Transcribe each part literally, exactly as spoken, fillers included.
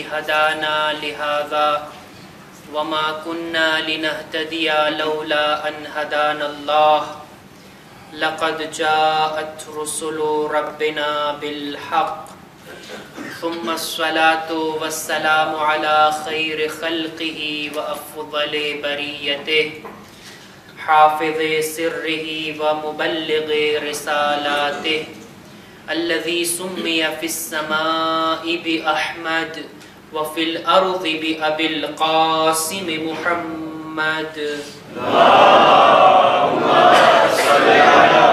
هدانا لهذا وما كنا لنهتدي لولا أن هدانا الله لقد جاءت رسل ربنا بالحق ثم الصلاة والسلام على خير خلقه وأفضل بريته حافظ سره ومبلغ رسالاته الذي سمي في السماء بأحمد وفي الأرض بأبي القاسم محمد اللهم صل على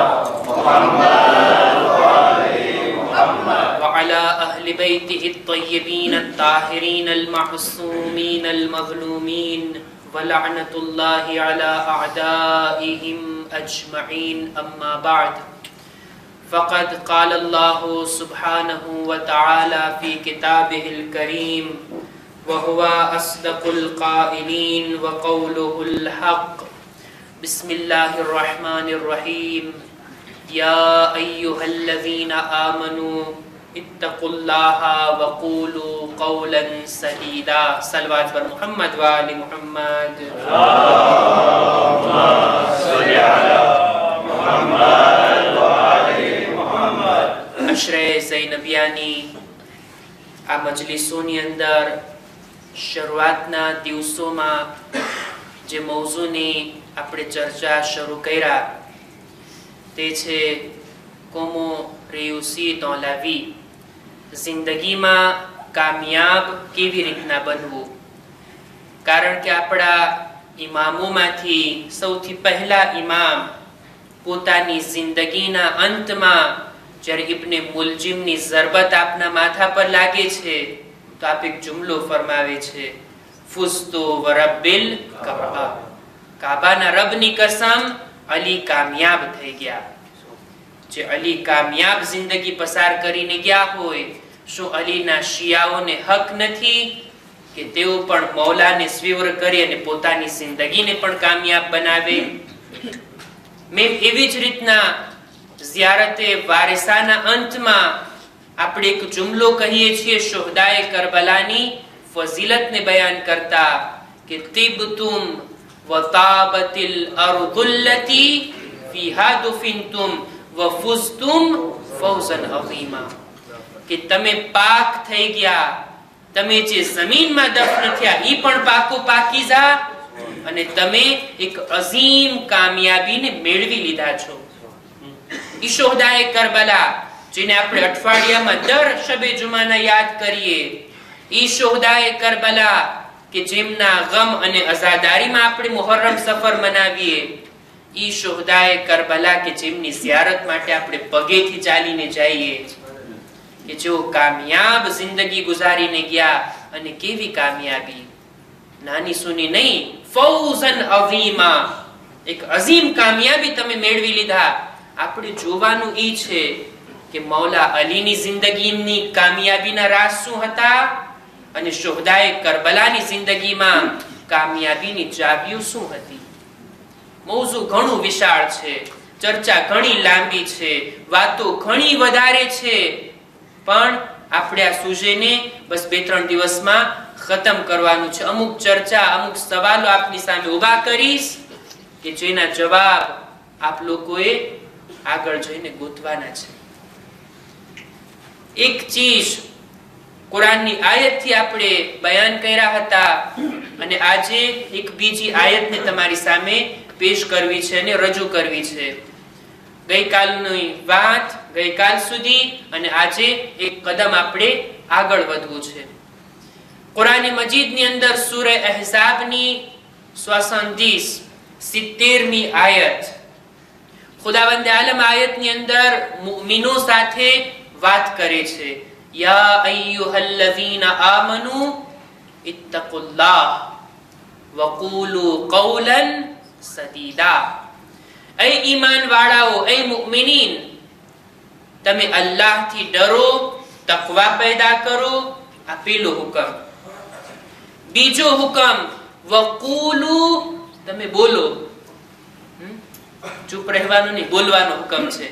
محمد وعلى محمد وعلى أهل بيته الطيبين الطاهرين المعصومين المظلومين ولعنة الله على أعدائهم أجمعين أما بعد فقد قال الله سبحانه وتعالى في كتابه الكريم وهو أصدق القائلين وقوله الحق بسم الله الرحمن الرحيم يا أيها الذين آمنوا اتقوا الله وقولوا قولا سديدا صلوات بر محمد وآل محمد اللهم صل على محمد وآل محمد અશ્રય ઝૈનબિયાની આ મજલિસોની અંદર શરૂઆતના દિવસોમાં જે મૌઝૂની આપણે ચર્ચા શરૂ કર્યા તે છે કોમો રેયુસી dans la vie જિંદગીમાં કામયાબ કેવી રીતના બનવું કારણ કે આપણા ઇમામોમાંથી સૌથી પહેલા ઇમામ પોતાની જિંદગીના અંતમાં જ્યારે ઇબ્ને મુલજિમની ઝરબત આપના માથા પર લાગે છે તો આપ એક જુમલો ફરમાવે છે ફુસ્તુ વરબ્બિલ કાબા કાબાના રબની કસમ અલી કામયાબ થઈ ગયા જે અલી કામયાબ જિંદગી પસાર કરીને ગયા હોય શું અલીના શિયાઓને હક નથી કે તેઓ પણ મૌલાને સ્વીવર કરી અને પોતાની જિંદગીને પણ કામયાબ બનાવે મેં એવી જ રીતના ઝિયારતે વારિસાના અંતમાં આપણે એક જુમલો કહીએ છીએ શુહદાએ કરબલાની ફઝીલતને બયાન કરતા કે તિબતુમ વતાબતિલ અરદુલ્લતી ફીહા દુફિનતુમ વફુઝતુમ ફૌઝન અઝીમા કે તમે પાક થઈ ગયા તમે જે જમીનમાં દફન થયા ઈ પણ પાકો પાકીઝા અને તમે એક અઝીમ કામયાબીને મેળવી લીધા છો ઈ શુહદાએ કરબલા જેને આપણે અઠવાડિયામાં દર શબે જુમાના યાદ કરીએ ઈ શુહદાએ કરબલા કે જેમના ગમ અને અઝાદારીમાં આપણે મુહર્રમ સફર મનાવીએ ઈ શુહદાએ કરબલા કે જેમની ઝિયારત માટે આપણે પગેથી ચાલીને જઈએ કે જેઓ કામયાબ જિંદગી ગુજારીને ગયા અને કેવી કામયાબી નાની સુની નહીં ફૌઝન અઝીમા એક અઝીમ કામયાબી તમે મેળવી લીધા આપણે જોવાનું ઈ છે કે મૌલા અલીની જિંદગીની કામયાબીના રાઝ શું હતા અને શુહદાએ કરબલાની જિંદગીમાં કામયાબીની ચાવીઓ શું હતી મૌઝુ ઘણું વિશાળ છે ચર્ચા ઘણી લાંબી છે વાતો ઘણી વધારે છે પણ આપણે આ સુજેને બસ બે ત્રણ દિવસમાં ખતમ કરવાનું છે અમુક ચર્ચા અમુક સવાલો આપની સામે ઊભા કરીશ કે જેના જવાબ આપ લોકોએ આગળ જઈને ગોતવાના છે એક ચીજ કુરાનની આયતથી આપણે બયાન કર્યા હતા અને આજે એક બીજી આયતને તમારી સામે પેશ કરવી છે અને રજૂ કરવી છે ગઈકાલની વાત ગઈકાલ સુધી અને આજે એક કદમ આપણે આગળ વધવું છે કુરાન મજીદની અંદર સૂરે અહઝાબની સોસઠ સિત્તેરમી આયત ખુદાવંદ આલમ આયતની અંદર મુમિનો સાથે વાત કરે છે યા અય્યુહલ્લઝીના આમનુ ઇત્તકુલ્લાહ વકૂલુ કૌલન સદીદા એ ઈમાન વાળાઓ એ મુમિનીન તમે અલ્લાહથી ડરો તકવા પેદા કરો આ પહેલો હુકમ બીજો હુકમ વકૂલુ તમે બોલો ચૂપ રહેવાનું નહીં બોલવાનો હુકમ છે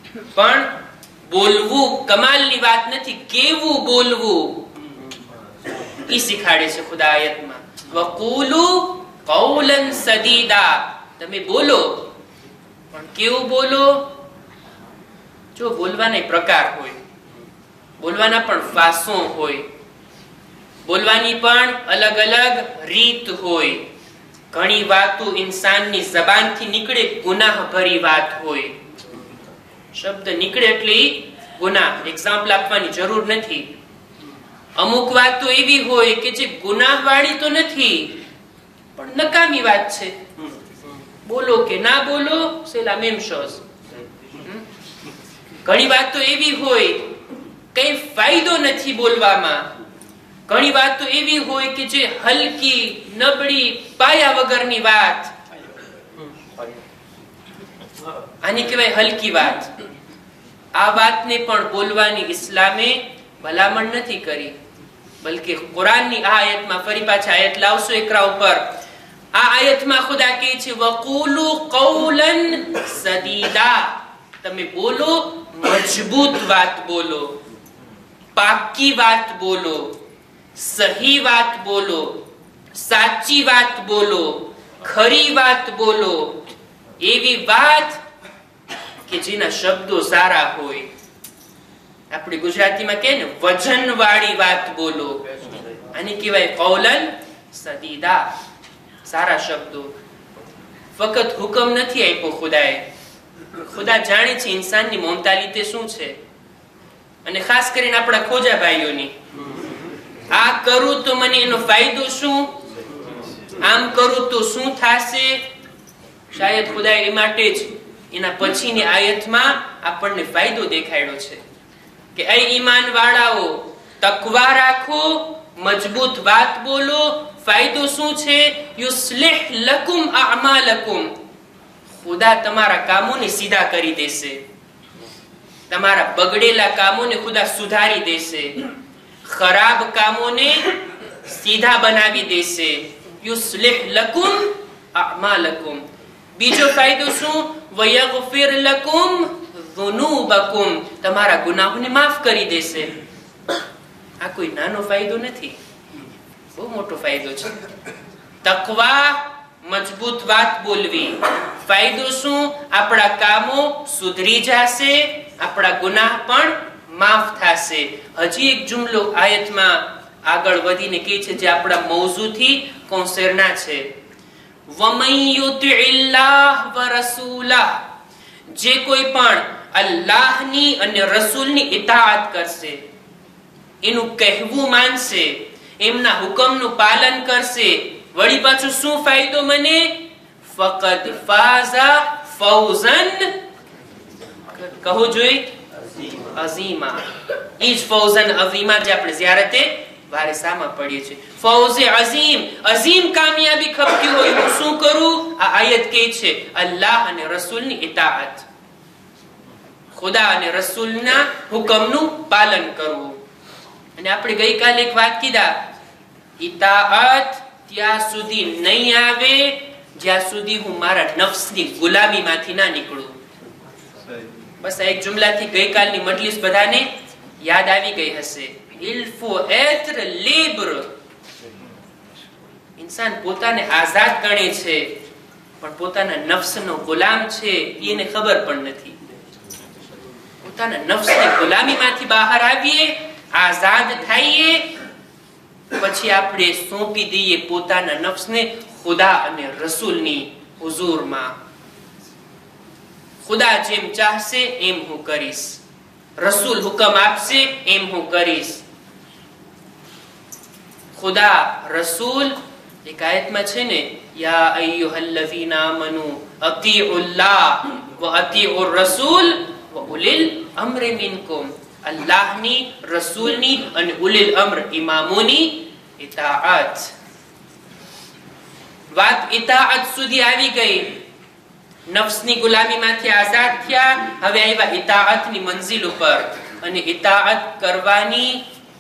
પણ બોલવું કમાલની વાત નથી કેવું બોલવું ઈ શીખાડે છે ખુદા આયતમાં. વકુલુ કૌલન સદીદા, તમે બોલો, પણ કેવું બોલો? જો બોલવાના પ્રકાર હોય, બોલવાના પણ ફાસો હોય, બોલવાની પણ અલગ અલગ રીત હોય. ઘણી વાતો ઇન્સાનની જબાનથી નીકળે ગુનાહ ભરી વાત હોય. શબ્દ નીકળે એટલે ગુનાહ, એક્ઝામ્પલ આપવાની જરૂર નથી. અમુક વાત તો એવી હોય કે જે ગુનાહ વાળી તો નથી, પણ નકામી વાત છે. બોલો કે ના બોલો, સેલા મેમ શોઝ. ઘણી વાત તો એવી હોય કઈ ફાયદો નથી બોલવામાં. ઘણી વાત તો એવી હોય કે જે હલકી, નબળી, પાયા વગરની વાત. આની કહેવાય હલકી વાત. આ વાતને પણ બોલવાની ઇસ્લામે ભલામણ નથી કરી, બલકે કુરાનની આ આયતમાં, ફરી પાછા આયત લાવશો એકરા ઉપર, આ આયતમાં ખુદા કહે છે વકુલુ કૌલન સદીદા, તમે બોલો, મજબૂત વાત બોલો, પાકી વાત બોલો, સહી વાત બોલો, સાચી વાત બોલો, ખરી વાત બોલો, એવી વાત કે જેના શબ્દો સારા હોય. આપણે ગુજરાતીમાં કહે ને વજન વાળી વાત બોલો, આને કહેવાય કૌલન સદીદા, સારા શબ્દો. ફક્ત હુકમ નથી આપ્યો ખુદાએ, ખુદા જાણે છે ઇન્સાનની મોંતાલીતે શું છે, અને ખાસ કરીને આપણા ખોજા ભાઈઓની. આ કરું તો મને એનો ફાયદો શું, આમ કરું તો શું થશે. શાયદ ખુદાએ એ માટે જ એના પછીની આયતમાં આપણને ફાયદો દેખાડ્યો છે કે એ ઈમાન વાળાઓ, તકવા રાખો, મજબૂત વાત બોલો. ફાયદો શું છે? યુસ્લિહ લકુમ અઅમાલકુમ, ખુદા તમારા કામોને સીધા કરી દેશે, તમારા બગડેલા કામોને ખુદા સુધારી દેશે, ખરાબ કામોને સીધા બનાવી દેશે. યુસ્લિહ લકુમ અઅમાલકુમ. બીજો ફાયદો શું? વયગફિર લકુમ ઝુનુબકુમ, તમારા ગુનાહોને માફ કરી દેશે. આ કોઈ નાનો ફાયદો નથી, બહુ મોટો ફાયદો છે. તકવા, મજબૂત વાત બોલવી. ફાયદો શું? આપણા કામો સુધરી જશે, આપણા ગુનાહ પણ માફ થશે. હજી એક જુમલો આયતમાં આગળ વધીને કહે છે, જે આપણા મૌઝૂથી કોન્સર્ના છે. વમન યુતિઇલ્લાહ વરસૂલાહ, જે કોઈ પણ અલ્લાહની અને રસૂલની ઇતાઅત કરશે, એનું કહેવું માનશે, એમના હુકમનું પાલન કરશે, વળી પાછું શું ફાયદો મને? ફકદ ફાઝા ફૌઝન, કહો જોઈ, અઝીમા. ઈ જ ફૌઝન અઝીમા જે આપણે ઝિયારતે વારિસામાં પડીએ છીએ. ફૌઝે અઝીમ, અઝીમ કામયાબી ખપતી હોય હું શું કરું? આ આયત કહે છે અલ્લાહ અને રસૂલની ઇતાઅત, ખુદા અને રસૂલના હુકમનું પાલન કરવું. અને આપણે ગઈકાલે એક વાત કીધા, ઇતાઅત ત્યાં સુધી નહીં આવે જ્યાં સુધી હું મારા નફ્સની ગુલામીમાંથી ના નીકળું. બસ આ એક જુમલાથી ગઈકાલની મજલિસ બધાને યાદ આવી ગઈ હશે. Il faut être libre. ઇન્સાન પોતાને આઝાદ ગણે છે, પણ પોતાના નફ્સનો ગુલામ છે એને ખબર પણ નથી. પોતાના નફ્સની ગુલામીમાંથી બહાર આવીએ, આઝાદ થઈએ, પછી આપણે સોંપી દઈએ પોતાના નફ્સને ખુદા અને રસૂલની હુઝુરમાં. ખુદા જેમ ચાહશે એમ હું કરીશ, રસૂલ હુકમ આપશે એમ હું કરીશ. ખુદા રસૂલ એક આયતમાં છે ને, યા અય્યુહલ્લઝીના આમનુ અતીઉલ્લાહ વ અતીઉર રસૂલ વ ઉલિલ અમ્રી મિનકુમ. અલ્લાહની, રસૂલની અને ઉલિલ અમ્ર ઇમામોની ઇતાઅત. વાત ઇતાઅત સુધી આવી ગઈ. નફ્સની ગુલામીમાંથી આઝાદ થયા, હવે આવ્યા ઇતાઅતની મંઝિલ ઉપર. અને ઇતાઅત કરવાની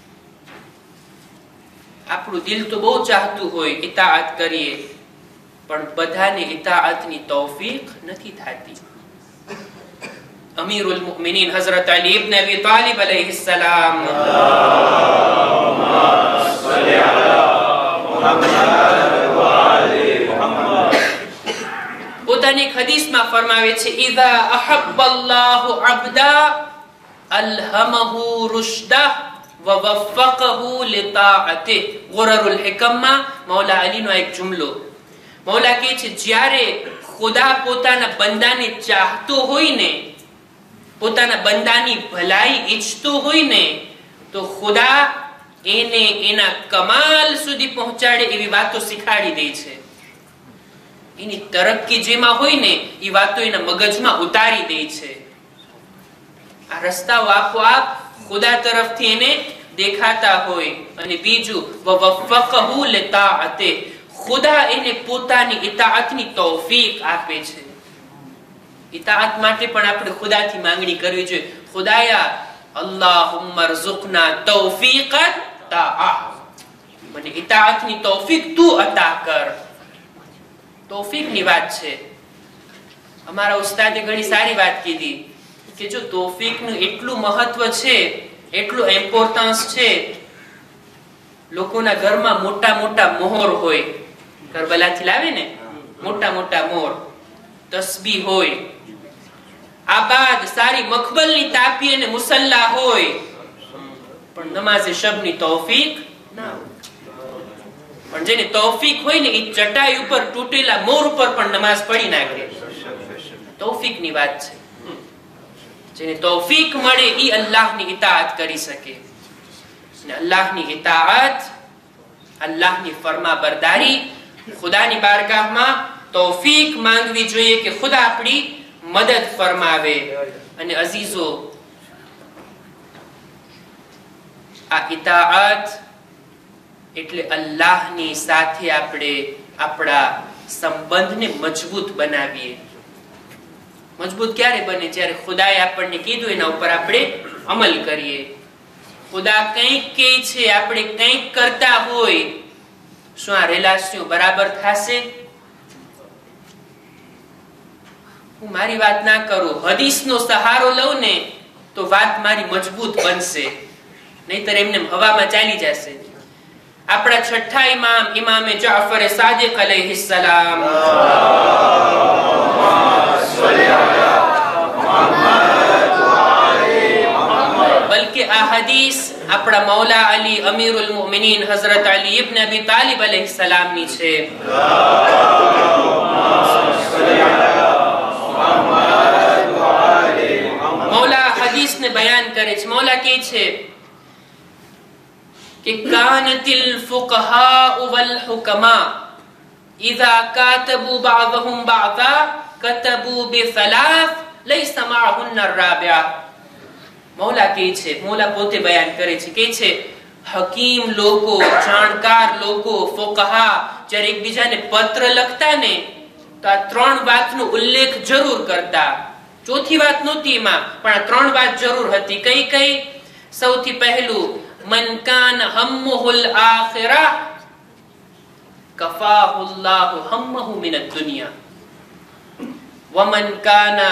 આપણું દિલ તો બહુ ચાહતું હોય, ઇતાઅત કરીએ, પણ બધાને ઇતાઅતની તૌફીક નથી થતી. અમીરુલ મુમિનીન હઝરત અલી ઇબ્ન અબી તાલિબ અલૈહિસ સલામ, અલ્લાહુમ્મા સલ્લી અલા પોતાની હદીસમાં ફરમાવે છે ઇઝા અહબ્બલ્લાહુ અબ્દા અલ્હમહુ રુશદા વ વફ્ફકહુ લિતાઅતિહ. ગુરરુલ હિકમમાં મૌલા અલીનો એક જુમલો. મૌલા કહે છે જ્યારે ખુદા પોતાના બંદાને ચાહતો હોય ને, પોતાના બંદાની ભલાઈ ઈચ્છતો હોય ને, તો ખુદા એને એના કમાલ સુધી પહોંચાડે એવી વાતો શીખાડી દે છે. એની તરક્કી જેમાં હોય ને એ વાતો એના મગજમાં ઉતારી દે છે. આ રસ્તાઓ આપોઆપ ખુદા તરફથી એને દેખાતા હોય. અને બીજું વફ્ફકહુ લિતાઅતિહ, ખુદા એને પોતાની ઇતાઅતની તૌફીક આપે છે. ઇતાઅત માટે પણ આપણે ખુદાથી માંગણી કરવી જોઈએ. ખુદાયા અલ્લાહુમ્મા રઝુકના તૌફીકત તાઆ, મને ઇતાઅતની તૌફીક તું અતા કર. તૌફીકની વાત છે. અમારા ઉસ્તાદે ઘણી સારી વાત કીધી કે જો તૌફીકનું એટલું મહત્વ છે, એટલું ઇમ્પોર્ટન્સ છે. લોકોના ઘરમાં મોટા મોટા મોહર હોય, કરબલાથી લાવે ને મોટા મોટા મોર, તસ્બીહ હોય, આબાદ સારી મખબલની તાપી અને મુસલ્લા હોય, પણ નમાઝે શબની તૌફીક ના હોય. પણ જેને તૌફીક હોય ને એ ચટાઈ ઉપર તૂટેલા મોર ઉપર પણ નમાઝ પડી નાખે. તૌફીકની વાત છે. જેને તૌફીક મળે એ અલ્લાહની ઇતાઅત કરી શકે. અને અલ્લાહની ઇતાઅત, અલ્લાહની ફરમાબરદારી, ખુદાની બારગાહમાં તૌફીક માંગવી જોઈએ કે ખુદા આપણી મદદ ફરમાવે. અને અઝીઝો, આ ઇતાઅત એટલે અલ્લાહની સાથે આપણે આપણા સંબંધને મજબૂત બનાવીએ. મજબૂત ક્યારે બને? જ્યારે ખુદાએ આપણને કીધું એના ઉપર આપણે અમલ કરીએ. ખુદા કંઈક કહે છે, આપણે કંઈક કરતા હોય, શું આ રિલેશન બરાબર થશે? હું મારી વાત ના કરું, હદીસનો સહારો લઉં ને તો વાત મારી મજબૂત બનશે, નહીતર એમને હવામાં ચાલી જશે. આપણા છઠ્ઠા ઇમામ ઇમામે જાફર સાદિક અલૈહિસ્સલામ, બલકે આ હદીસ આપણા મૌલા અલી અમીરુલ મુમિનીન હઝરત અલી ઇબ્ન અબી તાલિબ અલૈહિસ્સલામ ની છે. મૌલા હદીસને બયાન કરે છે. મૌલા કહે છે कि कानतिल फुक़हा वल हुकमा इज़ा कातबू बाज़हुम बाज़ा कतबू बिसलास लैसा माअहुन्न अर्राबिआ. મૌલા કહે છે, મૌલા પોતે બયાન કરે છે, કહે છે હકીમ લોકો, જાણકાર લોકો, ફુक़હા જ્યારે એકબીજાને પત્ર લખતા ને તો આ ત્રણ વાતનો ઉલ્લેખ જરૂર કરતા. ચોથી વાત નહોતી એમાં, પણ આ ત્રણ વાત જરૂર હતી. કઈ કઈ? સૌથી પહેલું, मन कान हम्मुहुल आखिरा कफाहुल्लाहु हम्महु मिनद दुनिया वमन काना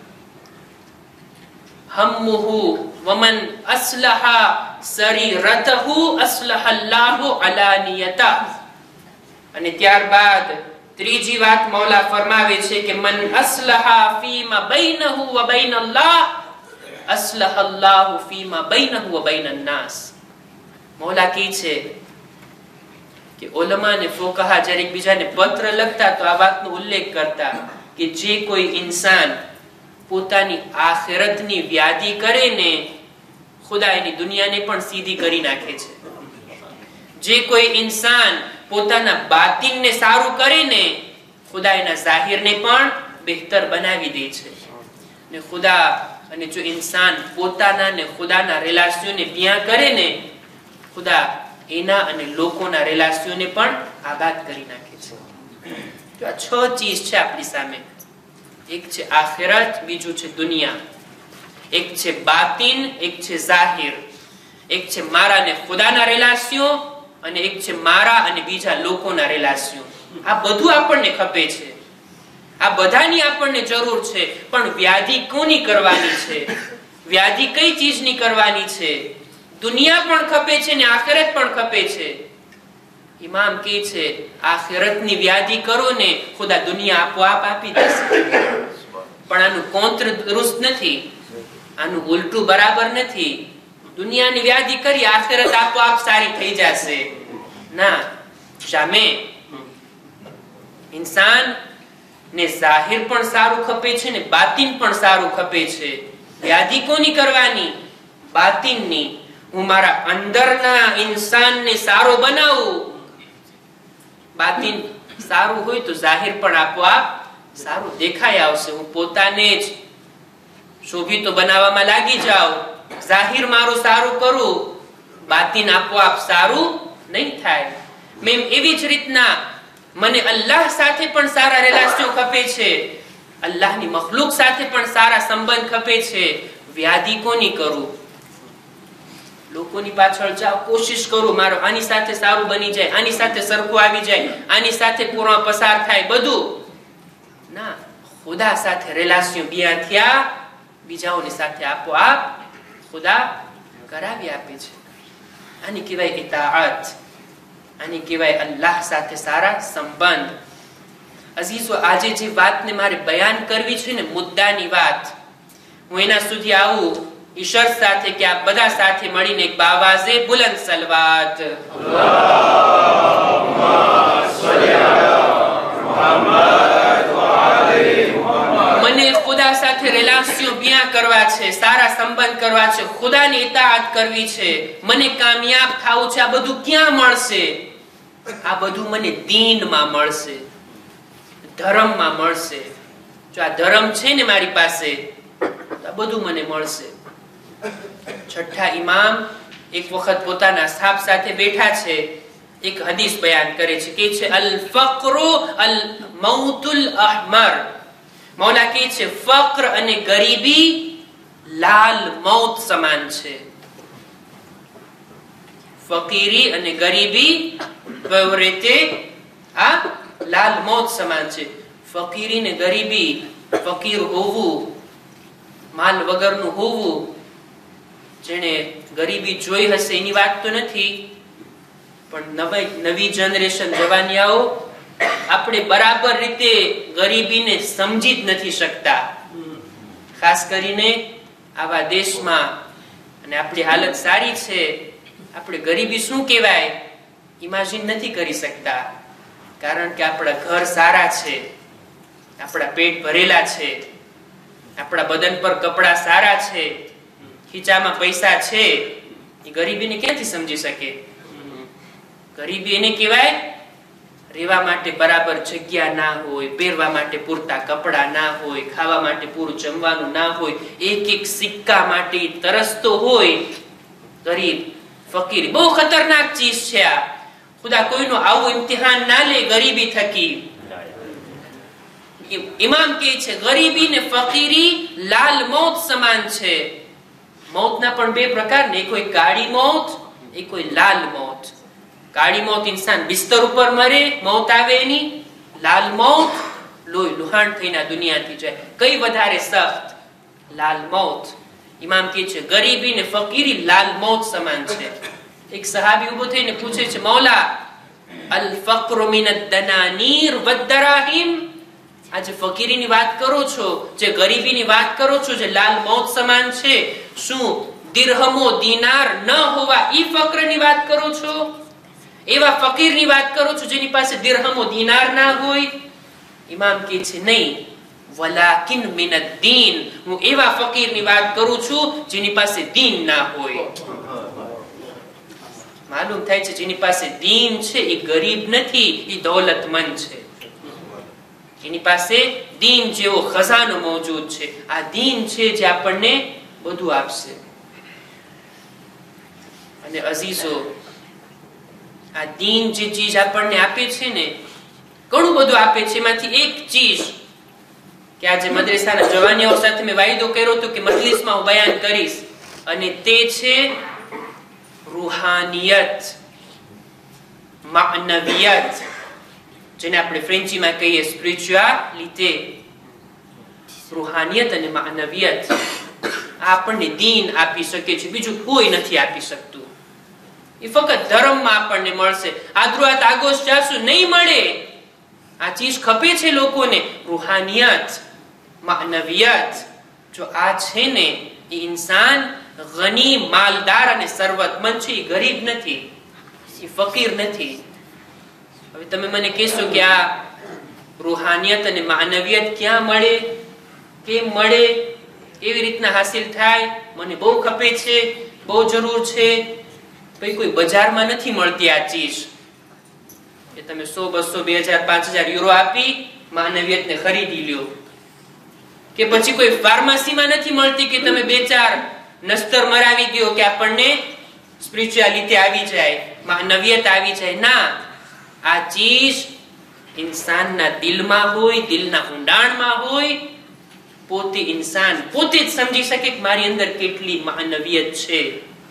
हम्मुहु वमन अस्लहा सरीरतहु अस्लहल्लाहु अलानियता. અને ત્યારબાદ ત્રીજી વાત મૌલા ફરમાવે છે કે મન અસ્લહા ફીમા બૈનહુ વ બૈનલ્લાહ અસ્લહલ્લાહુ ફીમા બૈનહુ વ બૈનન નાસ. મૌલા કહે છે કે ઉલમા ને ફુકાહા જ્યારે એકબીજાને પત્ર લખતા તો આ વાતનો ઉલ્લેખ કરતા કે જે કોઈ ઇન્સાન પોતાની આખિરતની વ્યાધિ કરે ને ખુદા એની દુનિયાને પણ સીધી કરી નાખે છે. જે કોઈ ઇન્સાન પોતાના બાતિનને સારું કરે ને ખુદા એના જાહિરને પણ બહેતર બનાવી દે છે. ને ખુદા અને જો ઇન્સાન પોતાના ને ખુદાના રિલેશનને બ્યા કરે ને ખુદા એના અને લોકોના રિલેશનને પણ આબાદ કરી નાખે છે. તો આ છ ચીજ છે આપણી સામે. એક છે આખિરત, બીજું છે દુનિયા, એક છે બાતિન, એક છે જાહિર, એક છે મારા ને ખુદાના રિલેશન, અને એક છે મારા અને બીજા લોકોના રિલેશન. આ બધું આપણને ખપે છે, આ બધાની આપણને જરૂર છે. પણ વ્યાધિ કોની કરવાની છે? વ્યાધિ કઈ ચીજની કરવાની છે? દુનિયા પણ ખપે છે ને આખિરત પણ ખપે છે. ઇમામ કહે છે આખિરતની વ્યાધિ કરો ને ખુદા દુનિયા આપોઆપ આપી દેશે. પણ આનું કોંત્ર દુરુસ્ત નથી, આનું ઉલટું બરાબર નથી. દુનિયાની વ્યાધિ કરી આખિરત આપોઆપ સારી થઈ જશે ના. શામે ઇન્સાન ને જાહિર પણ સારું ખપે છે ને બાતિન પણ સારું ખપે છે. વ્યાધિ કોની કરવાની? બાતિનની. હું મારા અંદરના ઇન્સાનને સારો બનાવું. બાતિન સારું હોય તો જાહિર પણ આપોઆપ સારું દેખાઈ આવશે. હું પોતાને જ શોભિત બનાવવામાં લાગી જાઉં, જાહિર મારું સારું કરું, બાતિન આપોઆપ સારું નહીં થાય. મેં એવી જ રીતના મને અલ્લાહ સાથે પણ સારા રિલેશન ખપે છે, અલ્લાહની મખલુક સાથે પણ સારા સંબંધ ખપે છે. વ્યાધિ કોની કરું? લોકોની પાછળ જાઓ, કોશિશ કરું મારો આની સાથે સારું બની જાય, આની સાથે સરખું આવી જાય, આની સાથે પૂર્ણ પસાર થાય, બધું ના. ખુદા સાથે રિલેશન બિયા થયા, બીજાઓની સાથે આપોઆપ ખુદા કરાવી આપે છે. આની કહેવાય ઇતાઅત, આની કહેવાય અલ્લાહ સાથે સારા સંબંધ. અઝીઝો, આજે જે વાતને મારે બયાન કરવી છે ને, મુદ્દાની વાત, હું એના સુધી આવું ઈ શર્ત સાથે કે આપ બધા સાથે મળીને એક બાવાઝે બુલંદ સલવાત અલ્લાહુમ્મા સલ્લી અલા મુહમ્મદ વ આલી મુહમ્મદ. મને ખુદા સાથે રિલેશન બિયા કરવા છે, સારા સંબંધ કરવા છે, ખુદાની ઇતાઅત કરવી છે, મને કામયાબ થાવું છે. આ બધું ક્યાં મળશે? આ બધું મને દીનમાં મળશે, ધર્મમાં મળશે. જો આ ધર્મ છે ને મારી પાસે, આ બધું મને મળશે. છઠ્ઠા ઇમામ એક વખત પોતાના સાહેબ સાથે બેઠા છે, એક હદીસ બયાન કરે છે કે છે અલ ફક્રુ અલ મૌતુલ અહમર. મૌલા કહે છે ફક્ર અને ગરીબી લાલ મૌત સમાન છે. ફકીરી અને ગરીબી રીતે આ લાલ મૌત સમાન છે. ફકીરી ને ગરીબી, ફકીર હોવું, માલ વગરનું હોવું, જેને ગરીબી જોઈ હશે એની વાત તો નથી, પણ નવી નવી જનરેશન જવાનિયાઓ આપણે બરાબર રીતે ગરીબીને સમજી જ નથી શકતા. ખાસ કરીને આવા દેશમાં, અને આપણી હાલત સારી છે, આપણે ગરીબી શું કહેવાય ઇમેજિન નથી કરી શકતા. કારણ કે આપણા ઘર સારા છે, આપણા પેટ ભરેલા છે, આપણા બદન પર કપડા સારા છે, ખીચામાં પૈસા છે. એ ગરીબીને ક્યાંથી સમજી શકે? ગરીબી એને કહેવાય રહેવા માટે બરાબર જગ્યા ના હોય, પહેરવા માટે પૂરતા કપડા ના હોય, ખાવા માટે પૂરું જમવાનું ના હોય, એક એક સિક્કા માટે તરસતો હોય ગરીબ. ફકીર બહુ ખતરનાક ચીજ છે આ. ખુદા કોઈનું આવું ઇમ્તિહાન ના લે ગરીબી થકી. ઇમામ કહે છે ગરીબી ને ફકીરી લાલ મૌત સમાન છે. મૌતના પણ બે પ્રકાર ને, કોઈ કાળી મૌત, એ કોઈ લાલ મૌત. કાળી મૌત ઇન્સાન બિસ્તર ઉપર મરે, મૌત આવે એની. લાલ મૌત લોહી લુહાણ થઈને દુનિયાથી જાય. કઈ વધારે સખ્ત? લાલ મૌત. ઇમામ કહે છે ગરીબી ને ફકીરી લાલ મૌત સમાન છે. એક સહાબી ઉભો થઈને પૂછે છે મૌલા અલ ફક્રુ મિન અદ-દનાનીર વદ-દરાહિમ. આજે ફકીરીની વાત કરો છો, જે ગરીબીની વાત કરો છો, જે લાલ મૌત સમાન છે, શું દિરહમો દિનાર ન હોવા ઈ ફક્રની વાત કરો છો? એવા ફકીરની વાત કરો છો જેની પાસે દિરહમો દિનાર ના હોય? ઇમામ કહે છે નહીં, વલાકિન મિન અદ-દીન. હું એવા ફકીરની વાત કરું છું જેની પાસે દીન ના હોય. માલુમ થાય છે જેની પાસે દીન છે એ ગરીબ નથી, એ દૌલતમંદ છે. એની પાસે દીન જેવો ખજાનો મોજૂદ છે. આ દીન છે જે આપણને બધું આપશે. અને અઝીઝો, આ દીન જે ચીજ આપણને આપે છે ને, ઘણું બધું આપે છે. એમાંથી એક ચીજ કે આજે મદ્રેસાના જવાનીઓ સાથે મેં વાયદો કર્યો હતો કે મજલિસમાં હું બયાન કરીશ, અને તે છે રૂહાનિયત, માનવિયત, જેને આપણે ફ્રેન્ચીમાં કહીએ સ્પિરિચ્યુઆલિટી. રૂહાનિયત અને માનવિયત આપણને દીન આપી શકે છે, બીજું કોઈ નથી આપી શકતું. એ ફક્ત ધર્મમાં આપણને મળશે. આદ્રુઆત આગોશ જાસુ નહીં મળે. આ ચીજ ખપે છે લોકોને, રૂહાનિયત, માનવિયત. જો આ છે ને, એ ઇન્સાન ગની, માલદાર અને સર્વતમંદ છે, એ ગરીબ નથી, એ ફકીર નથી. હવે તમે મને કહેશો કે આ રૂહાનિયત અને માનવિયત ક્યાં મળે, કેમ મળે, કેવી રીતના હાસિલ થાય? મને બહુ ખપે છે, બહુ જરૂર છે. ભાઈ કોઈ બજારમાં નથી મળતી આ ચીજ કે તમે સો બસો બે હજાર પાંચ હજાર યુરો આપી માનવિયતને ખરીદી લ્યો. કે પછી કોઈ ફાર્મસીમાં નથી મળતી કે તમે બે ચાર નસ્તર મરાવી દો કે આપણને સ્પિરિચ્યુઆલિટી આવી જાય, માનવિયત આવી જાય. ના, આ ચીજ ઇન્સાનના દિલમાં હોય, દિલના ઊંડાણમાં હોય. પોતે ઇન્સાન પોતે જ સમજી શકે કે મારી અંદર કેટલી માનવિયત છે.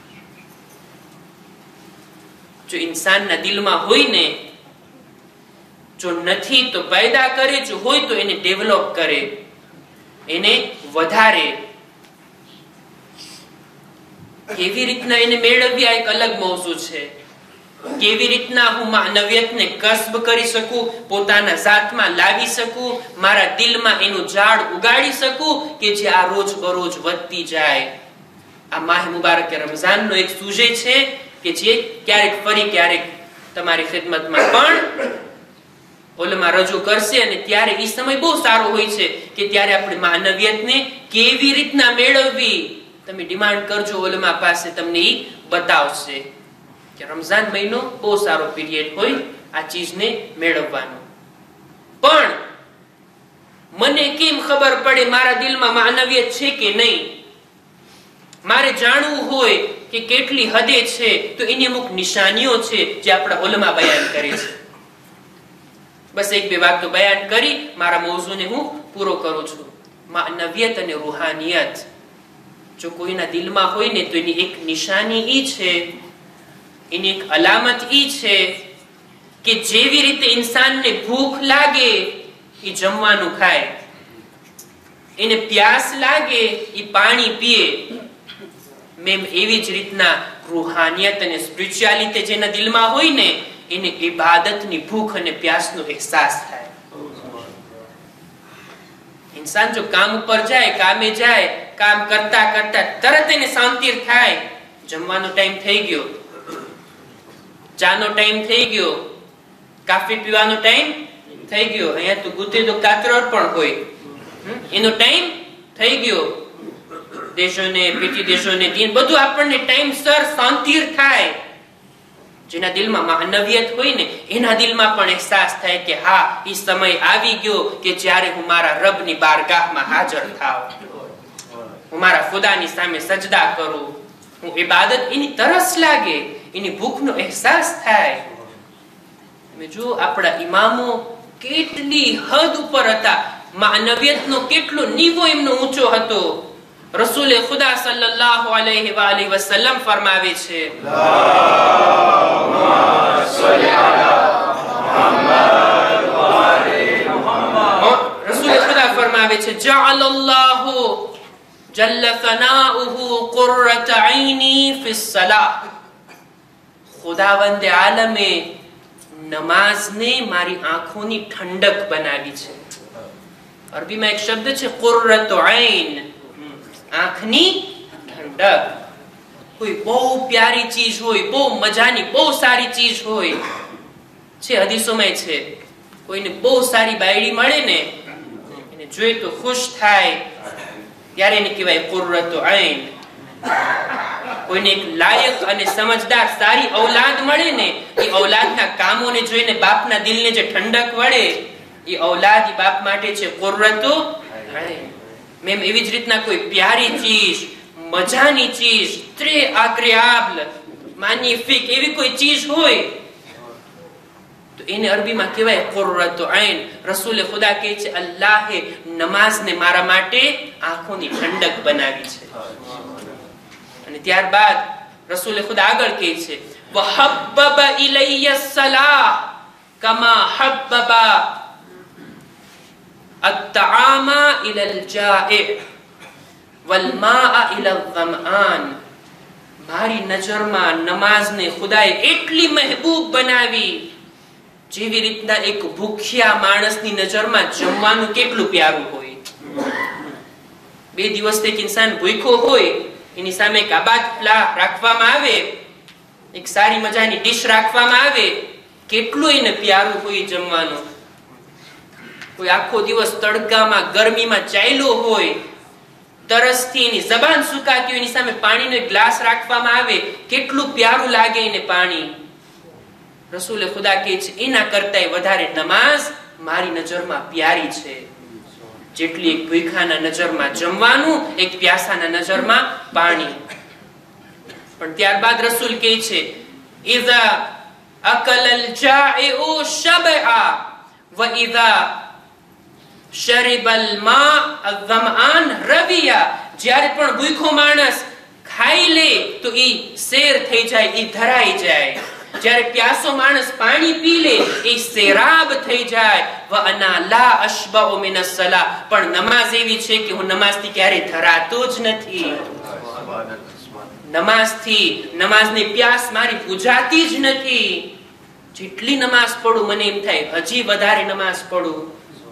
જો ઇન્સાનના દિલમાં હોય ને, જો નથી તો પેદા કરે, જો હોય તો એને ડેવલપ કરે, એને વધારે. કેવી રીતના એને મેળવી આ એક અલગ મૌજુ છે. કેવી રીતના હું માનવિયતને કસ્બ કરી શકું, પોતાના જાતમાં લાવી શકું, મારા દિલમાં એનું ઝાડ ઉગાડી શકું કે જે આ રોજ બરોજ વધતી જાય. આ માહ મુબારક રમઝાનનો એક સુજે છે કે જે ક્યારેક ફરી ક્યારેક તમારી ખિદમતમાં પણ ઓલમાં રજૂ કરશે. અને ત્યારે એ સમય બહુ સારો હોય છે કે ત્યારે આપણે માનવિયતને કેવી રીતના મેળવવી તમે ડિમાન્ડ કરજો, ઓલમા પાસે તમને એ બતાવશે કે રમઝાન મહિનો બહુ સારો પીરિયડ હોય આ ચીજને મેળવવાનો. પણ મને કેમ ખબર પડે મારા દિલમાં માનવિયત છે કે નહીં? મારે જાણવું હોય કે કેટલી હદે છે, તો એની અમુક નિશાનીઓ છે જે આપણા ઉલમા બયાન કરે છે. બસ એક બે વાત તો બયાન કરી મારા મૌઝુને હું પૂરો કરું છું. માનવિયત અને રૂહાનિયત જો કોઈના દિલમાં હોય ને, તો એની એક નિશાની ઈ છે, એની એક અલામત ઈ છે કે જેવી રીતે ઇન્સાનને ભૂખ લાગે એ જમવાનું ખાય, એને પ્યાસ લાગે એ પાણી પીએ, મેમ એવી જ રીતના રૂહાનિયત અને સ્પિરિચ્યુઆલિટી જેના દિલમાં હોય ને, એને ઇબાદતની ભૂખ અને પ્યાસનો અહેસાસ થાય. ઇન્સાન જો કામ ઉપર જાય, કામે જાય, કામ કરતા કરતા તરત એને શાંતિ થાય, જમવાનો ટાઈમ થઈ ગયો, ચાનો ટાઈમ થઈ ગયો, કાફી પીવાનો ટાઈમ થઈ ગયો, અહીંયા તો ગુતે તો કાતરોડ પણ હોય, એનો ટાઈમ થઈ ગયો, દેશોને પીટી દેશોને દિન બધું આપણને ટાઈમ સર શાંતિ થાય. જેના દિલમાં માનવિયત હોય ને, એના દિલમાં પણ અહેસાસ થાય કે હા, એ સમય આવી ગયો કે જ્યારે હું મારા રબની બારગાહમાં હાજર થાવ, હું મારા ખુદાની સામે સજદા કરું, હું ઇબાદત. એની તરસ લાગે, એની ભૂખનો અહેસાસ થાય. જો આપણા ઇમામો કેટલી હદ ઉપર હતા, માનવિયતનો કેટલો નીવો એમનો ઊંચો હતો. રસૂલે ખુદા સલ્લલ્લાહુ અલૈહિ વાલિહ વસલ્લમ ફરમાવે છે, અલ્લાહુમ્મા સલ્લી અલા મુહમ્મદ વ આલિ મુહમ્મદ. રસૂલે ખુદા ફરમાવે છે, જઅલલ્લાહુ જલ્લ સનાઉહુ કુર્રત ઐની ફિસ સલાહ. ખુદાવંદ આલમે નમાઝને મારી આંખોની ઠંડક બનાવી છે. અરબીમાં એક શબ્દ છે કુર્રત ઐન, આંખની ઠંડક. કોઈ બહુ પ્યારી ચીજ હોય, બહુ મજાની બહુ સારી ચીજ હોય છે, હદીસોમાં છે, કોઈને બહુ સારી બાયડી મળે ને, એને જોઈ તો ખુશ થાય, ત્યારે એને કહેવાય કુર્રત ઐન. કોઈને એક લાયક અને સમજદાર સારી ઔલાદ મળે ને, એ ઔલાદના કામોને જોઈને બાપના દિલને જે ઠંડક વળે, એ ઔલાદ એ બાપ માટે છે કુર્રત ઐન. મેમ એવી જ રીતના કોઈ પ્યારી ચીજ, મજાની ચીજ, ત્રે આગ્રેઆબલ, માગ્નિફિક એવી કોઈ ચીજ હોય તો એને અરબીમાં કહેવાય કુર્રત ઐન. રસૂલે ખુદા કહે છે, અલ્લાહે નમાઝને મારા માટે આંખોની ઠંડક બનાવી છે. અને ત્યારબાદ રસૂલે ખુદા આગળ કહે છે, વહબ્બબા ઇલૈયા સલાહ કમા હબ્બબા الطعام إلى الجائع والماء إلى الظمآن. મારી નજરમાં નમાઝને ખુદાએ એટલી મહેબૂબ બનાવી જેવી રીતના એક ભૂખ્યા માણસની નજરમાં જમવાનું કેટલું પ્યારું હોય. બે દિવસથી એક ઇન્સાન ભૂખ્યો હોય, એની સામે એક આબાદ રાખવામાં આવે, એક સારી મજાની ડીશ રાખવામાં આવે, કેટલું એને પ્યારું હોય જમવાનું. કોઈ આખો દિવસ તડકામાં ગરમીમાં ચાલ્યો હોય, તરસથી એની જબાન સુકાતી હોય, એની સામે પાણીનો ગ્લાસ રાખવામાં આવે, કેટલું પ્યારું લાગે એને પાણી. રસૂલે ખુદા કહે છે એના કરતા વધારે નમાઝ મારી નજરમાં પ્યારી છે, જેટલી એક ભૂખાના નજરમાં જમવાનું, એક પ્યાસાના નજરમાં પાણી. પણ ત્યારબાદ રસૂલ કહે છે ઇઝા અકલલ જાઇઉ શબઆ વ ઇઝા શરિબલ મા અઝમઆન રવિયા. જ્યારે પણ ભૂખો માણસ ખાઈ લે તો ઈ શેર થઈ જાય, ઈ ધરાઈ જાય. જ્યારે પ્યાસો માણસ પાણી પી લે એ સેરાબ થઈ જાય. વ અના લા અશબઉ મિન અસલા. પણ નમાઝ એવી છે કે હું નમાઝથી ક્યારે ધરાતો જ નથી. નમાઝથી નમાઝની પ્યાસ મારી પૂજાતી જ નથી. જેટલી નમાઝ પડું મને એમ થાય હજી વધારે નમાઝ પડું.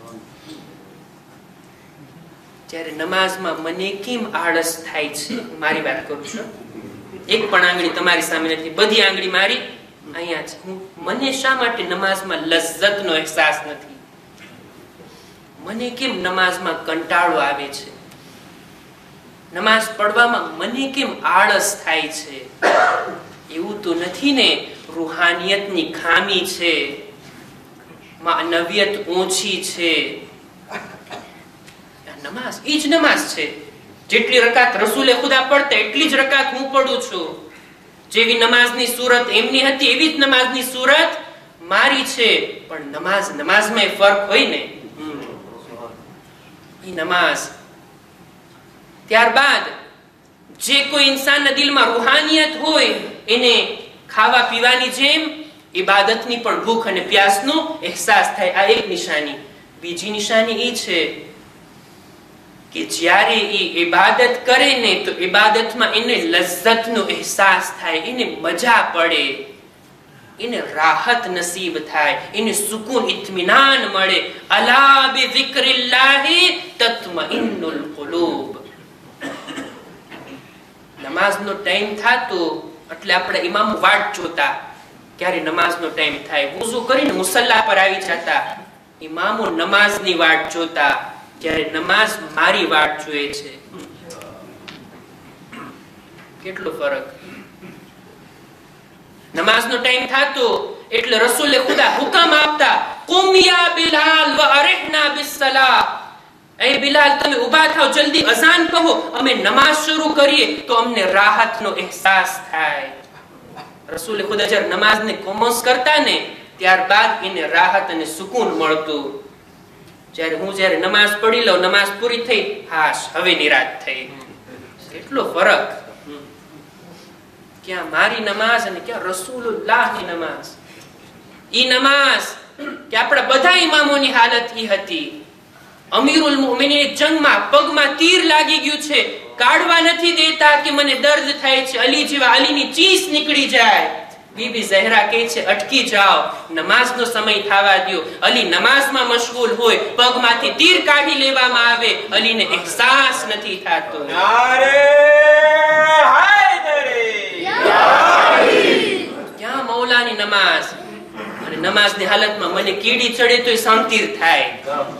જ્યારે નમાઝમાં મને કેમ આળસ થાય છે, મારી વાત કરું છું. એક પણ આંગળી તમારી સામે નથી, બધી આંગળી મારી અહીંયા છે. મને શા માટે નમાઝમાં લજ્જતનો અહેસાસ નથી? મને કેમ નમાઝમાં કંટાળો આવે છે? નમાઝ પડવામાં મને કેમ આળસ થાય છે? એવું તો નથી ને રૂહાનિયતની ખામી છે, માનવિયત ઓછી છે? નમાઝ ઈ જ નમાઝ છે. જેટલી રકાત રસૂલે ખુદા પડતા એટલી જ રકાત હું પડું છું. જેવી નમાઝની સુરત એમની હતી એવી જ નમાઝની સુરત મારી છે. પણ નમાઝ નમાઝમાં ફરક હોય ને, ઈ નમાઝ. ત્યારબાદ જે કોઈ ઇન્સાનના દિલમાં રૂહાનિયત હોય એને ખાવા પીવાની જેમ ઇબાદતની પણ ભૂખ અને પ્યાસનો અહેસાસ થાય. આ એક નિશાની. બીજી નિશાની એ છે કે જ્યારે એ ઇબાદત કરે ને તો ઇબાદતમાં એને લજ્જતનો અહેસાસ થાય, એને મજા પડે, એને રાહત નસીબ થાય, એને સુકૂન ઇત્મીનાન મળે. અલા બિઝિક્રિલ્લાહી તત્મઇન્નુલ કુલૂબ. નમાઝનો ટાઈમ થાતો એટલે આપણે ઇમામ વાટ જોતા ક્યારે નમાઝનો ટાઈમ થાય. વુઝુ કરીને મુસલ્લા પર આવી જતા, ઇમામો નમાઝની વાટ જોતા. જ્યારે નમાઝ મારી વાટ જોઈએ છે. કેટલો ફરક! નમાઝનો ટાઈમ થાતો એટલે રસૂલે ખુદા હુકમ આપતા કુમ યા બિલાલ વ અરિહના બિસ્સલાહ. એ બિલાલ તમે ઊભા થાઓ, જલ્દી અઝાન કહો, અમે નમાઝ શરૂ કરીએ તો અમને રાહતનો અહેસાસ થાય. રસૂલે ખુદા જ્યારે નમાઝને કોમોસ કરતા ને ત્યારબાદ એને રાહત અને સુકૂન મળતું. જ્યારે હું જ્યારે નમાઝ પડી લઉં, નમાઝ પૂરી થઈ, હાશ હવે નિરાત થઈ. કેટલો ફરક! ક્યાં મારી નમાઝ અને ક્યાં રસૂલુલ્લાહની નમાઝ. ઈ નમાઝ કે આપણા બધા ઇમામોની હાલત ઈ હતી. અમીરુલ મુમિનીન જંગમાં પગમાં તીર લાગી ગયું છે, કાઢવા નથી દેતા કે મને દર્દ થાય છે, અલી જેવા અલીની ચીસ નીકળી જાય. બીબી ઝહરા કહે છે અટકી જાઓ, નમાઝનો સમય થવા દો. અલી નમાઝમાં મશગુલ હોય, પગમાંથી તીર કાઢી લેવામાં આવે, અલીને અહેસાસ નથી થતો. ક્યાં મૌલાની નમાઝ? અને નમાઝની હાલતમાં મને કીડી ચડે તો શાંતિ થાય.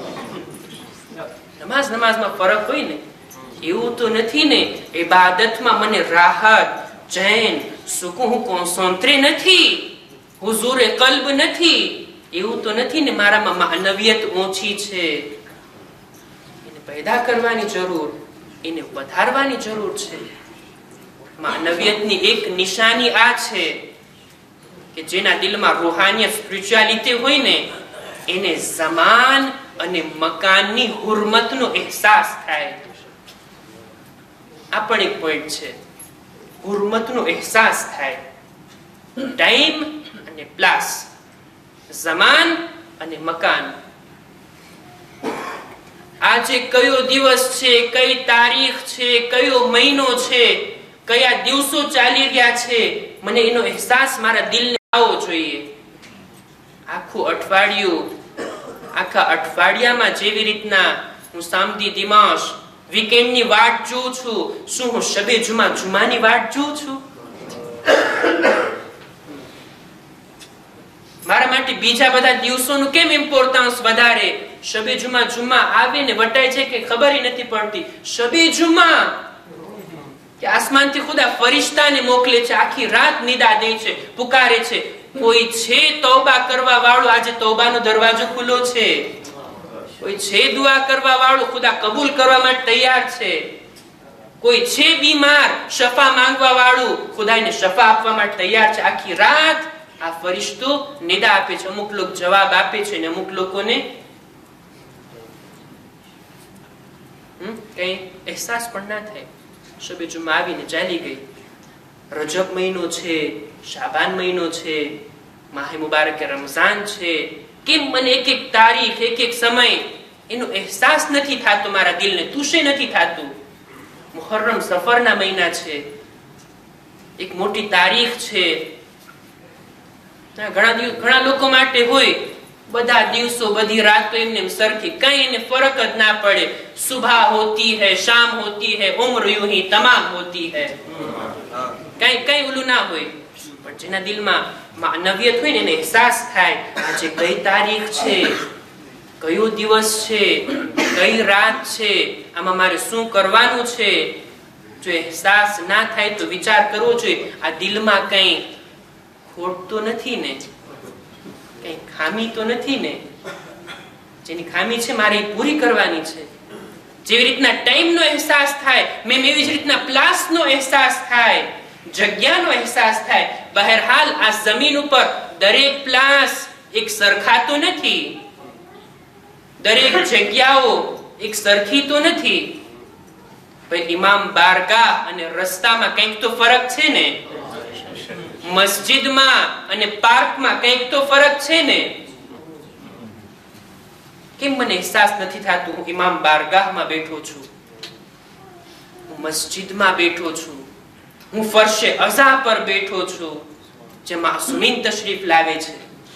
નમાઝ નમાઝમાં ફરક હોય ને, એવું તો નથી ને. ઇબાદતમાં મને રાહત, ચૈન, સુકૂન, હું કોન્સન્ટ્રે નથી, હુઝુરે કલ્બ નથી. એવું તો નથી ને મારામાં માનવિયત ઓછી છે. એને પેદા કરવાની જરૂર, એને વધારવાની જરૂર છે. માનવિયતની એક નિશાની આ છે કે જેના દિલમાં રૂહાનિયત, સ્પિરિચ્યુઆલિટી હોય ને એને ઝમાન અને મકાનની હુરમતનો અહેસાસ થાય. આ પણ એક પોઈન્ટ છે. હુરમતનો અહેસાસ થાય. ટાઈમ અને પ્લાસ, ઝમાન અને મકાન. આજે કયો દિવસ છે, કઈ તારીખ છે, કયો મહિનો છે, કયા દિવસો ચાલી રહ્યા છે, મને એનો અહેસાસ મારા દિલને આવવો જોઈએ. આખું અઠવાડિયું, આખા અઠવાડિયામાં જેવી રીતના હું સામદી દિમાશ વીકેન્ડની વાટ જોઉં છું, શું હું શબે જુમા જુમાની વાટ જોઉં છું? મારા માટે બીજા બધા દિવસોનું કેમ ઇમ્પોર્ટન્સ વધારે? શબે જુમા જુમા આવે ને વટાય છે કે ખબર નથી પડતી. શબે જુમા કે આસમાનથી ખુદા ફરિશ્તાને મોકલે છે, આખી રાત નિદા દે છે, પુકારે છે, કોઈ છે તૌબા કરવા વાળું? આજે તૌબાનો દરવાજો ખુલ્લો છે. કોઈ છે દુઆ કરવા વાળું? ખુદા કબૂલ કરવા માટે તૈયાર છે. કોઈ છે બીમાર, શફા માંગવા વાળું? ખુદા એને શફા આપવા માટે તૈયાર છે. આખી રાત આ ફરિશ્તો નિદા આપે છે. અમુક લોકો જવાબ આપે છે ને અમુક લોકોને કઈ અહેસાસ પણ ના થાય. શબે જુમા આવીને ચાલી ગઈ. રજબ મહિનો છે, શાબાન મહિનો છે, માહે મુબારક રમઝાન છે. કેમ મને એક એક તારીખ, એક એક સમય એનો અહેસાસ નથી થતો? મારા દિલને તુશે નથી થતું. મુહર્રમ સફરના મહિના છે, એક મોટી તારીખ છે. ઘણા ઘણા લોકો માટે હોય બધા દિવસો, બધી રાતો એમને સરખી, કઈ એને ફરક જ ના પડે. સુબહ હોતી હૈ, શામ હોતી હૈ, ઉમ્ર यूं ही तमाम होती है. કઈ કઈ ઓલું ના હોય. પણ જેના દિલમાં માનવિયત હોય ને એને અહેસાસ થાય, આજે કઈ તારીખ છે, કયો દિવસ છે, કઈ રાત છે, આમાં મારે શું કરવાનું છે. જો અહેસાસ ના થાય તો વિચાર કરવો જોઈએ, આ દિલમાં કઈ ખોટ તો નથી ને? કઈ ખામી તો નથી ને? જેની ખામી છે મારે પૂરી કરવાની છે. જેવી રીતના ટાઈમનો અહેસાસ થાય, મેં એવી જ રીતના પ્લાસનો અહેસાસ થાય, જગ્યાનો અહેસાસ થાય. બહરહાલ આ જમીન ઉપર દરેક પ્લાસ એક સરખા તો નથી, દરેક જગ્યાઓ એક સરખી તો નથી. ભાઈ ઇમામ બારગાહ અને રસ્તામાં કંઈક તો ફરક છે ને? મસ્જિદમાં અને પાર્કમાં કંઈક તો ફરક છે ને? કેમ મને અહેસાસ નથી થતું? હું ઇમામ બારગાહમાં બેઠો છું, હું મસ્જિદમાં બેઠો છું, હું ફરશે અઝા પર બેઠો છું, જે માસૂમીન તશરીફ લાવે છે.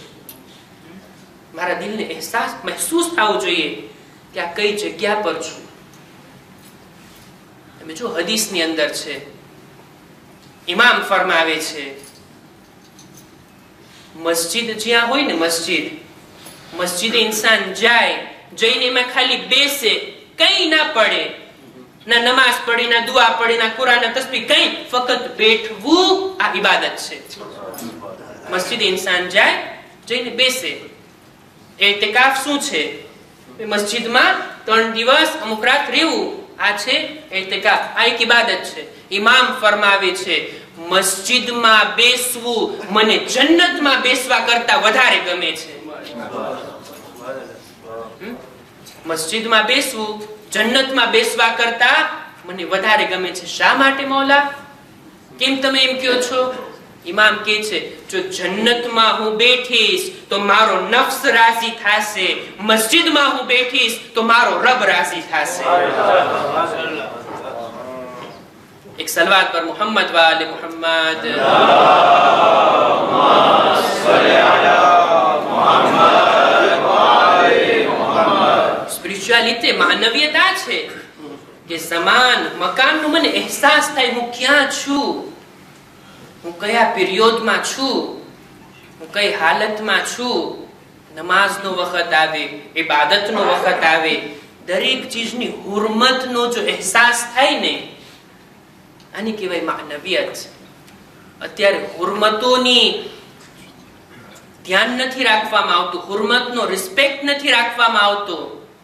મારા દિલને અહેસાસ મહેસૂસ થવો જોઈએ કે આ કઈ જગ્યા પર છું. તમે જો હદીસની અંદર છે, ઇમામ ફરમાવે છે, મસ્જિદ જ્યાં હોય ને, મસ્જિદ મસ્જિદે ઇન્સાન જાય, જઈને એમાં ખાલી બેસે, કઈ ના પડે, ના નમાઝ પડી, ના દુઆ પડી, ના કુરાન, ના તસ્બીહ, કઈ, ફક્ત બેઠવું આ ઇબાદત છે. મસ્જિદે ઇન્સાન જાય, જઈને બેસે. એતકાફ શું છે? મસ્જિદમાં ત્રણ દિવસ અમુક રાત રહેવું, આ છે એતકાફ, આ એક ઇબાદત છે. ઇમામ ફરમાવે છે, મસ્જિદમાં બેસવું મને જન્નતમાં બેસવા કરતા વધારે ગમે છે. મસ્જિદમાં બેસવું જન્નતમાં બેસવા કરતા મને વધારે ગમે છે. શા માટે મૌલા? કેમ તમે એમ કહો છો? ઇમામ કહે છે, જો જન્નતમાં હું બેઠીશ તો મારો નફ્સ રાજી થશે, મસ્જિદમાં હું બેઠીશ તો મારો રબ રાજી થશે. એક સલવાત પર મોહમ્મદ વાલે મોહમ્મદ. સ્પિરિચ્યુઆલિટી, માનવીયતા છે કે સમાન મકાનનો મને અહેસાસ થાય, હું ક્યાં છું, હું કયા પિરિયડમાં છું, હું કઈ હાલતમાં છું. નમાઝનો વખત આવે, ઇબાદતનો વખત આવે, દરેક ચીજની હુરમતનો જો અહેસાસ થાય ને, આની કહેવાય માનવીયત. અત્યારે હુરમતોની ધ્યાન નથી રાખવામાં આવતું, હુરમતનો રિસ્પેક્ટ નથી રાખવામાં આવતો.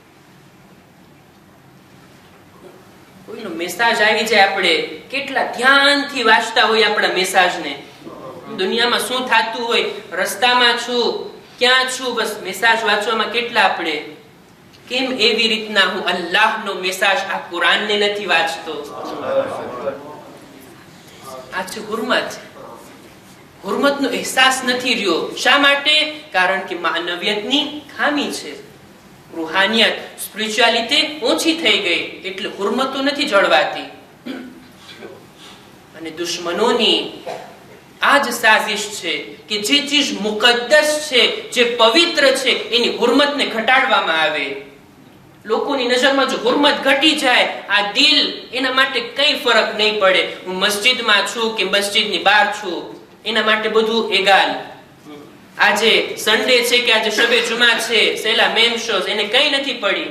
કોઈનો મેસેજ આવી જાય, આપણે કેટલા ધ્યાનથી વાંચતા હોય આપણા મેસેજને. દુનિયામાં શું થતું હોય, રસ્તામાં છું, ક્યાં છું, બસ મેસેજ વાંચવામાં કેટલા આપણે. કેમ એવી રીતના હું અલ્લાહનો મેસેજ આ કુરાનને નથી વાંચતો? આ છે હુરમત. હુરમતનો અહેસાસ નથી રહ્યો. શા માટે? કારણ કે માનવીયતની ખામી છે. રૂહાનિયત, સ્પિરિચ્યુઆલિટી ઓછી થઈ ગઈ, એટલે હુરમતો નથી જળવાતી. અને દુશ્મનોની આ જ સાજિશ છે કે જે ચીજ મુકદ્દસ છે, જે પવિત્ર છે, એની હુરમતને ઘટાડવામાં આવે. લોકોની નજરમાં જો હુરમત ઘટી જાય, આ દિલ, એના માટે કઈ ફરક નહીં પડે. હું મસ્જિદમાં છું કે મસ્જિદની બહાર છું, એના માટે બધું એગાલ. આજે સન્ડે છે કે આજે શબે જુમા છે, સેલા મેમ શોઝ, એને કઈ નથી પડી.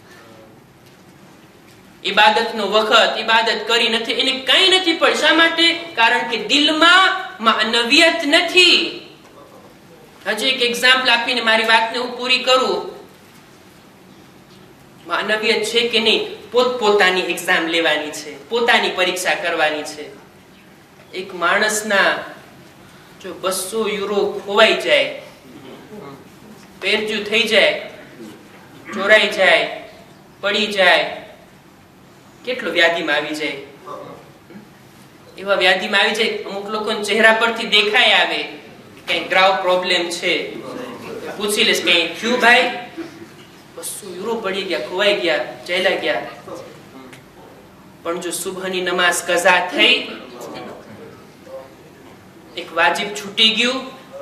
ઇબાદતનો વખત ઇબાદત કરી નથી, એને કઈ નથી પડી. શા માટે? કારણ કે દિલમાં માનવિયત નથી. હજી એક એક્ઝામ્પલ આપીને મારી વાતને હું પૂરી કરું. માનવિયત છે કે નહીં, પોતપોતાની એક્ઝામ લેવાની છે, પોતાની પરીક્ષા કરવાની છે. એક માણસના જો બસો યુરો ખોવાઈ જાય, પેરજ્યું થઈ જાય, ચોરાઈ જાય, પડી જાય, કેટલો વ્યાધિમાં આવી જાય. એવા વ્યાધિમાં આવી જાય, અમુક લોકોના ચહેરા પરથી દેખાય આવે કઈ ગ્રાવ પ્રોબ્લેમ છે. પૂછી લેશ કઈ થયું ભાઈ? બસો યુરો પડી ગયા, ખોવાઈ ગયા, ચાલ્યા ગયા. પણ જો સુબહની નમાઝ કઝા થઈ, એક વાજિબ છૂટી ગયું,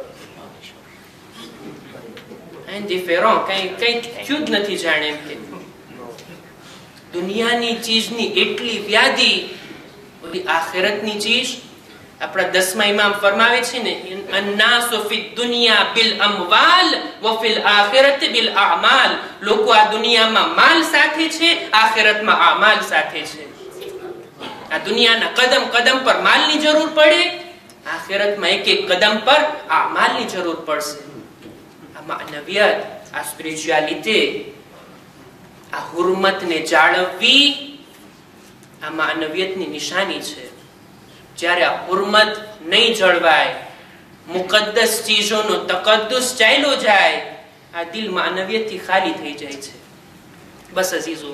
કઈ કઈ થયું જ નથી જાણે. એમ કે દુનિયાની ચીજની એટલી વ્યાધિ, ઓલી આખિરતની ચીજ. આપણા દસમા ઇમામ ફરમાવે છે ને, અન્નાસુ ફિદ દુનિયા બિલ અમવાલ વ ફિલ આખિરત બિલ આમાલ. લોકો આ દુનિયામાં માલ સાથે છે, આખિરતમાં આમાલ સાથે છે. આ દુનિયાના કદમ કદમ પર માલની જરૂર પડે, આખિરતમાં એક એક કદમ પર આમાલની જરૂર પડશે. આ માનવિયત, આ સ્પિરિચ્યુઆલિટી, આ હુરમતને જાળવવી, આ માનવિયતની નિશાની છે. જ્યારે આ હુરમત નહીં જળવાય, મુકદ્દસ ચીજોનો તકદ્દુસ ચાલ્યો જાય, આ દિલ માનવિયતથી ખાલી થઈ જાય છે. બસ અઝીઝો,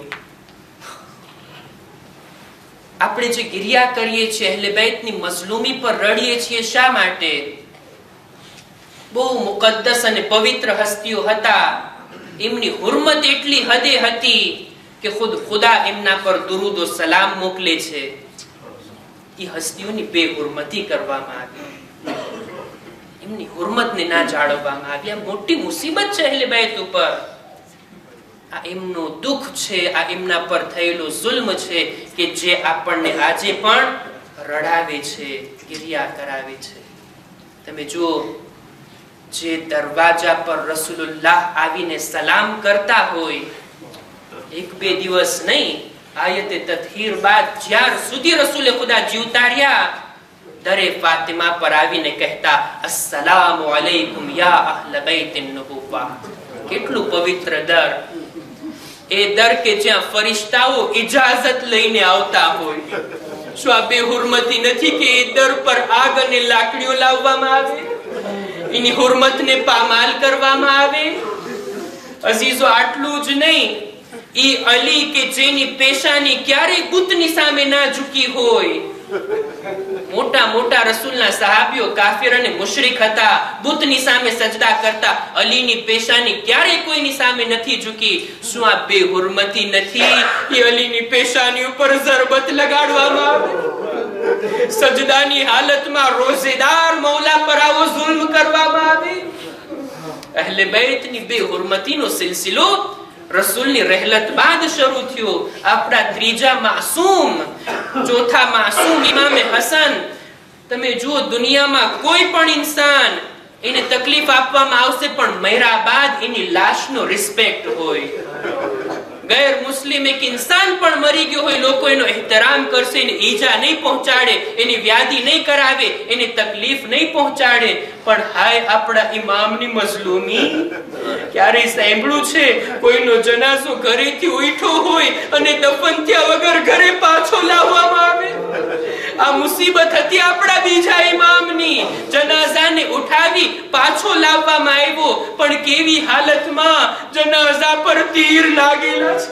આપણે જે ગિરિયા કરીએ છીએ, અહલે બેતની મઝલૂમી પર રડીએ છીએ, શા માટે? બહુ મુકદ્દસ અને પવિત્ર હસ્તીઓ હતા, એમની હુરમત એટલી હદે હતી કે ખુદ ખુદા એમના પર દુરૂદ ઓ સલામ મોકલે છે. એ હસ્તીઓની બેહુરમતી કરવામાં આવી, એમની હુરમતને ના જાળવવામાં આવી. આ મોટી મુસીબત છે અહલે બેત ઉપર. આ એમનું દુઃખ છે, આ એમના પર થયેલું જુલ્મ છે કે જે આપણને આજે પણ રડાવે છે, ગિરિયા કરાવે છે. તમે જુઓ, જે દરવાજા પર રસૂલુલ્લાહ આવીને સલામ કરતા હોય, એક બે દિવસ નહીં, આયતે તત્હીર બાદ જ્યાર સુધી રસૂલે ખુદા જીવતા રહ્યા, દરે ફાતિમા પર આવીને કહેતા, અસ્સલામુ અલૈકુમ યા અહલ બૈતિન નુબુવ્વા. કેટલું પવિત્ર દર! એ દર કે જ્યાં ફરિશ્તાઓ ઇજાઝત લઈને આવતા હોય. શું આ બેહુરમતી નથી કે એ દર પર આગ અને લાકડીઓ લાવવામાં આવે, એની હુરમતને પામાલ કરવામાં આવે? અઝીઝો, આટલું જ નહીં, ઈ અલી કે જેની પેશાની ક્યારેય બુતની સામે ના ઝૂકી હોય. મોટા મોટા રસૂલના સહાબીઓ કાફિર અને મુશરિક હતા, બુતની સામે સજદા કરતા. અલીની પેશાની ક્યારેય કોઈની સામે નથી ઝૂકી. શું આ બેહુરમતી નથી? એ અલીની પેશાની ઉપર ઝરબત લગાડવામાં આવે, સજદાની હાલતમાં રોઝેદાર મૌલા પર આવો જુલ્મ કરવામાં આવે. અહલે બેતની બેહુરમતીનો સિલસિલો રસૂલની રહેલત બાદ શરૂ થયો. આપણા ત્રીજા માસૂમ, ચોથા માસૂમ ઇમામે હસન. તમે જુઓ, દુનિયામાં કોઈ પણ ઇન્સાન એને તકલીફ આપવામાં આવશે, પણ મર્યા બાદ એની લાશનો રિસ્પેક્ટ હોય. ગેર મુસ્લિમ એક ઇન્સાન પણ મરી ગયો હોય, લોકો એનો એહતરામ કરશે, એને ઈજા નહીં પહોંચાડે, એની વ્યાધિ નહીં કરાવે, એની તકલીફ નહીં પહોંચાડે. પણ હાય, આપણા ઇમામની મઝલૂમી ક્યારેય સાંભળ્યું છે? કોઈનો જનાઝો ઘરેથી ઉઠ્યો હોય અને દફન થયા વગર ઘરે પાછો લાવવામાં આવે. આ મુસીબત હતી આપણા બીજા ઇમામની. જનાઝાને ઉઠાવી પાછો લાવવામાં આવ્યો, પણ કેવી હાલતમાં! જનાઝા પર તીર લાગેલા છે.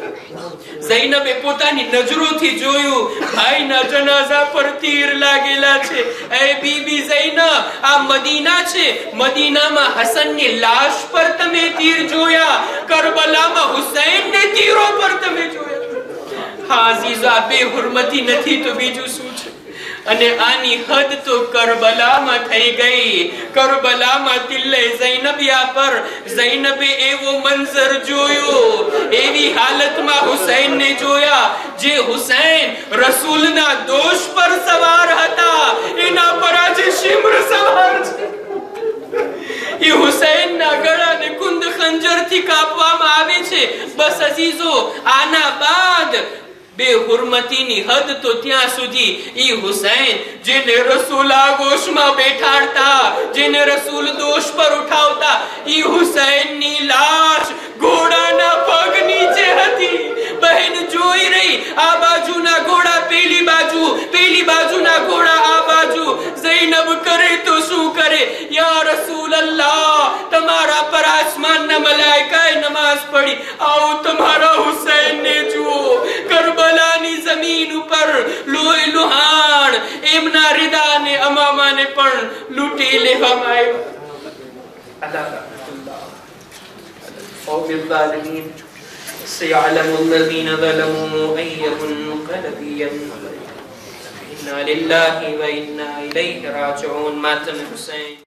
ઝૈનબે પોતાની નજરોથી જોયું, ભાઈના જનાઝા પર તીર લાગેલા છે. એ બીબી ઝૈનબ, આ મદીના છે, મદીનામાં હસનની લાશ પર તમે તીર જોયા, કરબલામાં હુસૈનને તીરો પર તમે જોયા. હા અઝીઝો, આ બેહુરમતી નથી તો બીજું શું છે? અને આની હદ તો કરબલામાં થઈ ગઈ. કરબલામાં તિલ્લે ઝૈનબિયા પર ઝૈનબે એવો મંઝર જોયો, એવી હાલતમાં હુસૈનને જોયા જે હુસૈન રસૂલના દોષ પર સવાર હતા, એના પર આજે શિમ્ર સવાર છે. એ હુસૈનના ગળાને કુંદ ખંજરથી કાપવામાં આવે છે. બસ અઝીઝો, આના બાદ બેહુરમતીની હદ તો ત્યાં સુધી ઈ હુસૈન જેને રસૂલ આગોશમાં બેઠાડતા, જેને રસૂલ દોષ પર ઉઠાવતા, ઈ હુસૈનની લાશ ઘોડાના પગ નીચે હતી. બહેન જોઈ રહી, આ બાજુના ઘોડા પેલી બાજુ, પેલી બાજુના ઘોડા આ બાજુ. ઝૈનબ કરે તો શું કરે? યા રસૂલ અલ્લાહ, તમારા પર આસમાનના મલાઈકાએ નમાઝ પડી, આવો તમારા હુસૈનને જુઓ. કરબલાની જમીન ઉપર લોહી લુહાણ, એમના રિદાને અમામાને પણ લૂંટી લેવામાં આવ્યા. અલ્લાહ બિઝાલિમીન سيعلم الذين ظلموا أي منقلب ينقلبون. إنا لله وإنا إليه راجعون. ماتم حسين.